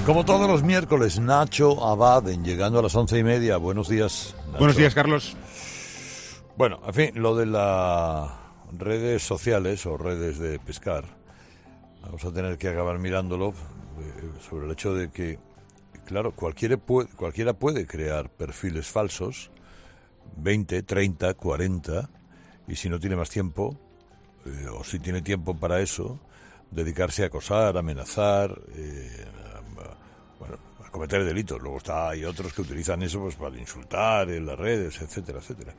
Como todos los miércoles, Nacho Abad, en Llegando a las 11:30. Buenos días, Nacho. Buenos días, Carlos. Bueno, en fin, lo de las redes sociales o redes de pescar, vamos a tener que acabar mirándolo sobre el hecho de que, claro, cualquiera puede crear perfiles falsos, 20, 30, 40, y si no tiene más tiempo, o si tiene tiempo para eso, dedicarse a acosar, a amenazar, a cometer delitos. Luego hay otros que utilizan eso pues para insultar en las redes, etcétera, etcétera.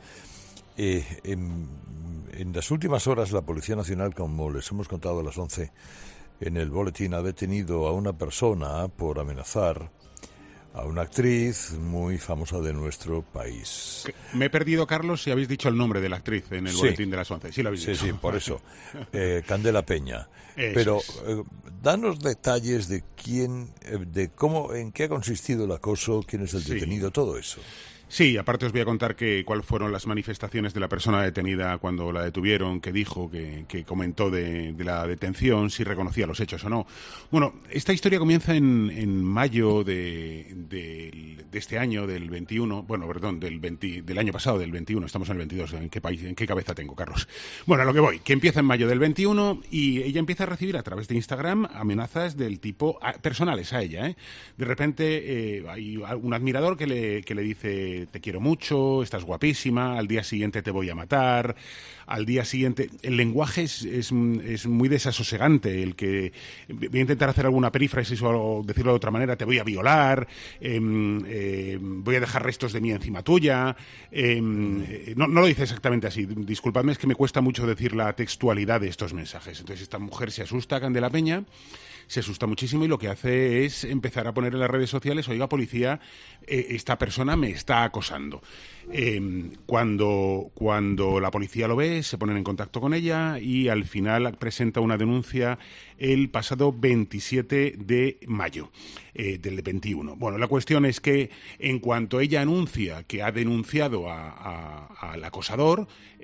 En las últimas horas la Policía Nacional, como les hemos contado a las 11 en el boletín, ha detenido a una persona por amenazar a una actriz muy famosa de nuestro país. Me he perdido, Carlos, si habéis dicho el nombre de la actriz en el boletín de las 11. Sí, lo habéis dicho. Sí, por eso. Candela Peña. Eso Pero es. danos detalles de quién, de cómo, en qué ha consistido el acoso, quién es el detenido, todo eso. Sí, aparte os voy a contar cuáles fueron las manifestaciones de la persona detenida cuando la detuvieron, qué dijo, que comentó de la detención, si reconocía los hechos o no. Bueno, esta historia comienza en mayo de este año, del 21, bueno, perdón, del año pasado, del 21, estamos en el 22, ¿en qué cabeza tengo, Carlos? Bueno, a lo que voy, que empieza en mayo del 21 y ella empieza a recibir a través de Instagram amenazas del tipo personales a ella, ¿eh? De repente hay un admirador que le dice: te quiero mucho, estás guapísima, al día siguiente te voy a matar, al día siguiente... El lenguaje es muy desasosegante, el que... Voy a intentar hacer alguna perífrasis o decirlo de otra manera: te voy a violar, voy a dejar restos de mí encima tuya... No lo dice exactamente así, disculpadme, es que me cuesta mucho decir la textualidad de estos mensajes. Entonces esta mujer se asusta, Candela Peña, se asusta muchísimo y lo que hace es empezar a poner en las redes sociales: oiga, policía, esta persona me está acosando. Cuando la policía lo ve, se ponen en contacto con ella y al final presenta una denuncia el pasado 27 de mayo del 21. Bueno, la cuestión es que en cuanto ella anuncia que ha denunciado al acosador,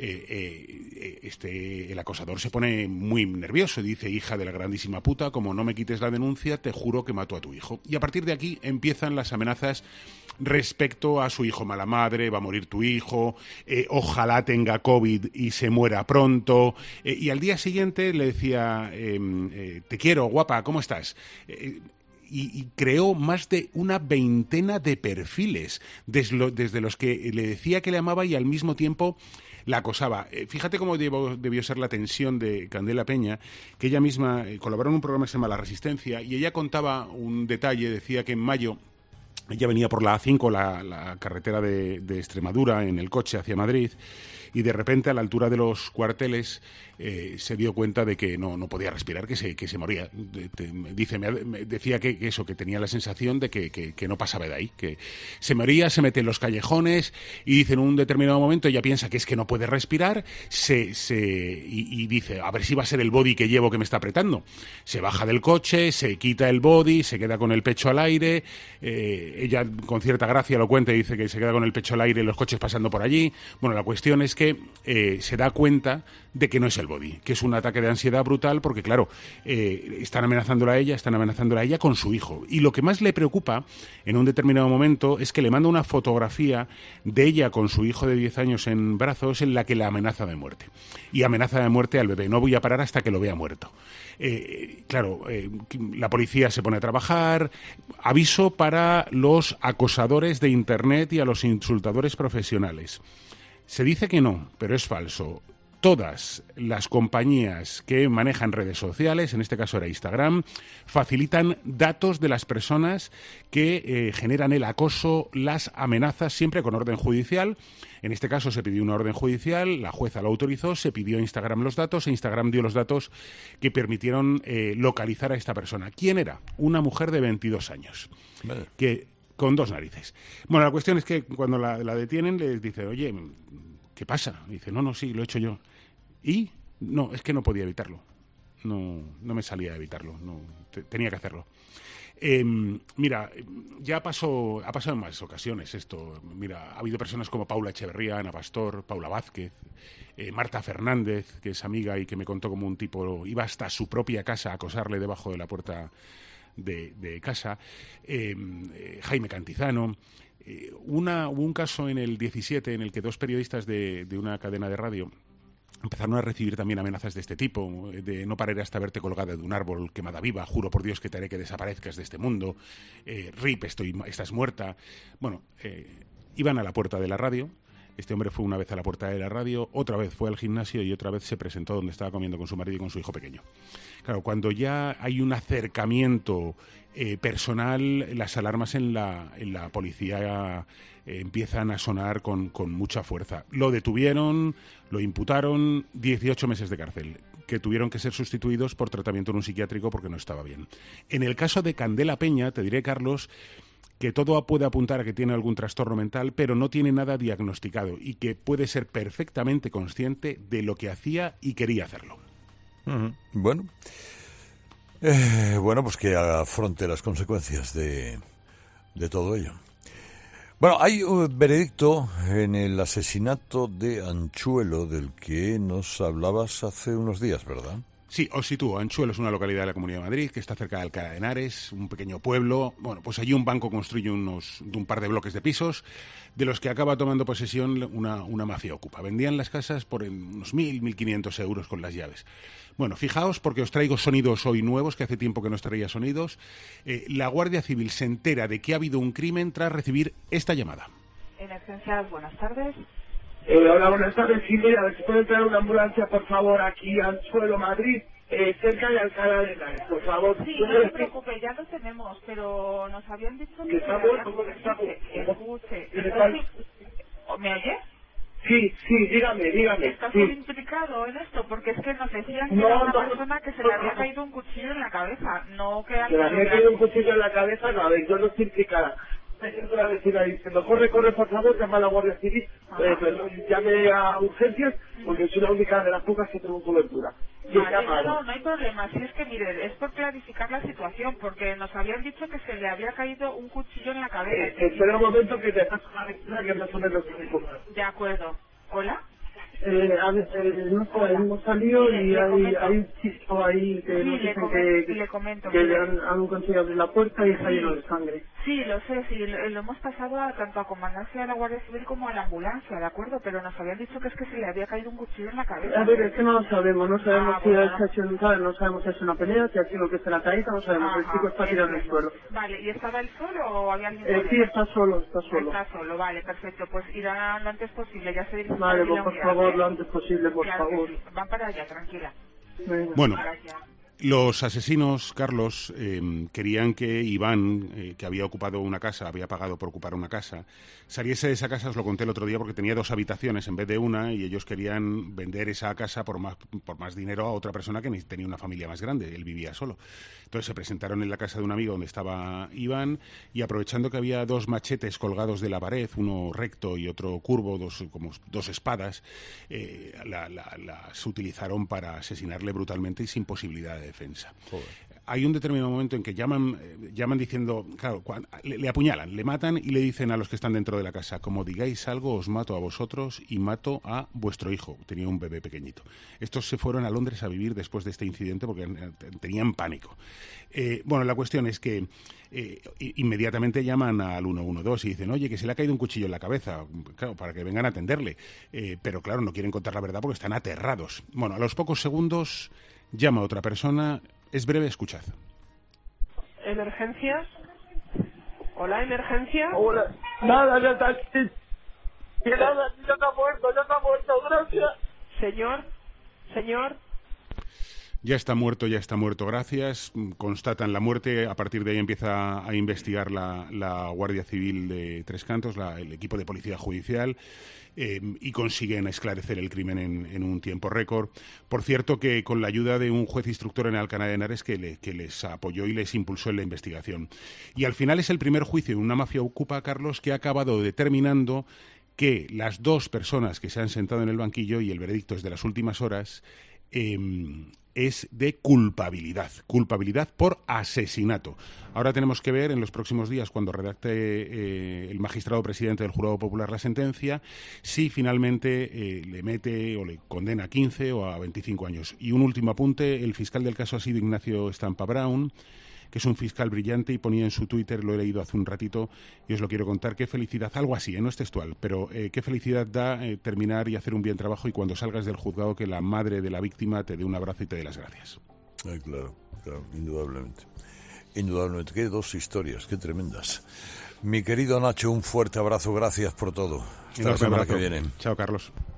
el acosador se pone muy nervioso y dice: hija de la grandísima puta, como no me quites la denuncia, te juro que mato a tu hijo. Y a partir de aquí empiezan las amenazas respecto a su hijo: mala madre, va a morir tu hijo, ojalá tenga COVID y se muera pronto. Y al día siguiente le decía: te quiero, guapa, ¿cómo estás? Y creó más de una veintena de perfiles desde los que le decía que le amaba y al mismo tiempo la acosaba. Fíjate cómo debió ser la tensión de Candela Peña, que ella misma colaboró en un programa que se llama La Resistencia, y ella contaba un detalle. Decía que en mayo ella venía por la A5, la carretera de Extremadura, en el coche hacia Madrid, y de repente a la altura de los cuarteles se dio cuenta de que no podía respirar, que se moría. Decía que eso, que tenía la sensación de que no pasaba de ahí, que se moría, se mete en los callejones y dice: en un determinado momento ella piensa que es que no puede respirar, y dice: a ver si va a ser el body que llevo que me está apretando. Se baja del coche, se quita el body, se queda con el pecho al aire. Ella con cierta gracia lo cuenta y dice que se queda con el pecho al aire y los coches pasando por allí. Bueno, la cuestión es que se da cuenta de que no es el body, que es un ataque de ansiedad brutal, porque claro, están amenazándola a ella con su hijo. Y lo que más le preocupa en un determinado momento es que le manda una fotografía de ella con su hijo de 10 años en brazos, en la que la amenaza de muerte. Y amenaza de muerte al bebé: no voy a parar hasta que lo vea muerto. La policía se pone a trabajar. Aviso para los acosadores de Internet y a los insultadores profesionales. Se dice que no, pero es falso. Todas las compañías que manejan redes sociales, en este caso era Instagram, facilitan datos de las personas que generan el acoso, las amenazas, siempre con orden judicial. En este caso se pidió una orden judicial, la jueza lo autorizó, se pidió a Instagram los datos e Instagram dio los datos que permitieron localizar a esta persona. ¿Quién era? Una mujer de 22 años, que con dos narices. Bueno, la cuestión es que cuando la detienen les dice: oye, ¿qué pasa? Y dice: no, sí, lo he hecho yo. Y no, es que no podía evitarlo. No me salía a evitarlo. Tenía que hacerlo. Mira, ya ha pasado en más ocasiones esto. Mira, ha habido personas como Paula Echeverría, Ana Pastor, Paula Vázquez, Marta Fernández, que es amiga y que me contó como un tipo iba hasta su propia casa a acosarle debajo de la puerta de casa, Jaime Cantizano. Hubo un caso en el 17 en el que 2 periodistas de una cadena de radio empezaron a recibir también amenazas de este tipo, de no parar hasta verte colgada de un árbol, quemada viva, juro por Dios que te haré que desaparezcas de este mundo, RIP, estás muerta. Bueno, iban a la puerta de la radio. Este hombre fue una vez a la puerta de la radio, otra vez fue al gimnasio y otra vez se presentó donde estaba comiendo con su marido y con su hijo pequeño. Claro, cuando ya hay un acercamiento personal, las alarmas en la policía empiezan a sonar con mucha fuerza. Lo detuvieron, lo imputaron, 18 meses de cárcel, que tuvieron que ser sustituidos por tratamiento en un psiquiátrico porque no estaba bien. En el caso de Candela Peña, te diré, Carlos, que todo puede apuntar a que tiene algún trastorno mental, pero no tiene nada diagnosticado y que puede ser perfectamente consciente de lo que hacía y quería hacerlo. Bueno, pues que afronte las consecuencias de todo ello. Bueno, hay un veredicto en el asesinato de Anchuelo del que nos hablabas hace unos días, ¿verdad? Sí, os sitúo. Anchuelo es una localidad de la Comunidad de Madrid que está cerca de Alcalá de Henares, un pequeño pueblo. Bueno, pues allí un banco construye un par de bloques de pisos de los que acaba tomando posesión una mafia ocupa. Vendían las casas por unos 1.500 euros con las llaves. Bueno, fijaos porque os traigo sonidos hoy nuevos, que hace tiempo que no os traía sonidos. La Guardia Civil se entera de que ha habido un crimen tras recibir esta llamada. Emergencias, buenas tardes. Hola, buenas tardes. Sí, mira, a ver si puede traer una ambulancia, por favor, aquí a Anchuelo, Madrid, cerca de Alcalá de Henares, por favor. Sí, no se preocupe, ya lo tenemos, pero nos habían dicho que está muerto, ¿cómo está? Escuche. ¿Me oye? Sí, dígame. ¿Estás sí. implicado en esto? Porque es que nos decían que era una persona que se le había caído un cuchillo en la cabeza, no que... Se le había caído un cuchillo en la cabeza, no, a ver, yo no estoy implicada. La vecina diciendo, corre, por favor, llama a la Guardia Civil, llame a urgencias, porque soy la única de las pocas que tengo cobertura. Vale, no hay problema, si es que mire, es por clarificar la situación, porque nos habían dicho que se le había caído un cuchillo en la cabeza. Espera un momento que te paso la vecina que más o menos te... De acuerdo. ¿Hola? No, hemos salido y hay un chico ahí que nos dicen que han conseguido abrir la puerta y está lleno de sangre. Sí, lo sé, sí, lo hemos pasado tanto a comandancia de la Guardia Civil como a la ambulancia, ¿de acuerdo? Pero nos habían dicho que es que se le había caído un cuchillo en la cabeza. A ver, es que no lo sabemos si no sabemos si es una pelea, si ha sido que se la caída, no sabemos, el chico está tirado en el suelo. Vale, ¿y estaba él solo o había alguien? Sí, está solo. Está solo, vale, perfecto, pues irá lo antes posible, ya se dirige. Vale, pues por favor, lo antes posible, por favor. Sí. Van para allá, tranquila. Bueno. Los asesinos, Carlos, querían que Iván, que había ocupado una casa, había pagado por ocupar una casa, saliese de esa casa. Os lo conté el otro día porque tenía 2 habitaciones en vez de una y ellos querían vender esa casa por más dinero a otra persona que tenía una familia más grande. Él vivía solo. Entonces se presentaron en la casa de un amigo donde estaba Iván y aprovechando que había 2 machetes colgados de la pared, uno recto y otro curvo, como dos espadas, las utilizaron para asesinarle brutalmente y sin posibilidad de defensa. Joder. Hay un determinado momento en que llaman diciendo, claro, le apuñalan, le matan y le dicen a los que están dentro de la casa, como digáis algo, os mato a vosotros y mato a vuestro hijo. Tenía un bebé pequeñito. Estos se fueron a Londres a vivir después de este incidente porque tenían pánico. Bueno, la cuestión es que inmediatamente llaman al 112 y dicen, oye, que se le ha caído un cuchillo en la cabeza, claro, para que vengan a atenderle. Pero claro, no quieren contar la verdad porque están aterrados. Bueno, a los pocos segundos llama a otra persona. Es breve, escuchad. ¿Emergencias? ¿Hola, emergencia? Hola. Nada, ya está. Nada, ya está muerto, gracias. Señor. Ya está muerto, gracias. Constatan la muerte. A partir de ahí empieza a investigar la Guardia Civil de Tres Cantos, el equipo de policía judicial, y consiguen esclarecer el crimen en un tiempo récord. Por cierto, que con la ayuda de un juez instructor en Alcalá de Henares que les apoyó y les impulsó en la investigación. Y al final es el primer juicio en una mafia ocupa, Carlos, que ha acabado determinando que las 2 personas que se han sentado en el banquillo, y el veredicto es de las últimas horas, es de culpabilidad por asesinato. Ahora tenemos que ver en los próximos días, cuando redacte el magistrado presidente del Jurado Popular la sentencia, si finalmente le mete o le condena a 15 o a 25 años. Y un último apunte, el fiscal del caso ha sido Ignacio Estampa Brown, que es un fiscal brillante, y ponía en su Twitter, lo he leído hace un ratito y os lo quiero contar, qué felicidad, algo así, no es textual, pero qué felicidad da terminar y hacer un bien trabajo y cuando salgas del juzgado que la madre de la víctima te dé un abrazo y te dé las gracias. Claro, indudablemente. Indudablemente, qué dos historias, qué tremendas. Mi querido Nacho, un fuerte abrazo, gracias por todo. Hasta la semana que viene. Chao, Carlos.